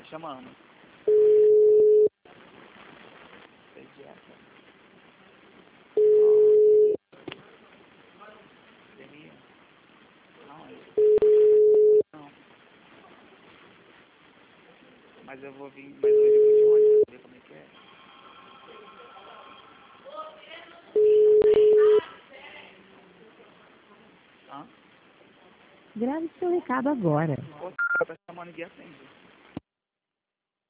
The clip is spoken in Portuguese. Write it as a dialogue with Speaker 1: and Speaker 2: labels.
Speaker 1: chamando. Não. Mas eu vou vir, mas hoje eu vou de ônibus, pra ver como é que é. Hã?
Speaker 2: Grave seu recado agora.
Speaker 1: Posso ficar pra chamar ninguém atende.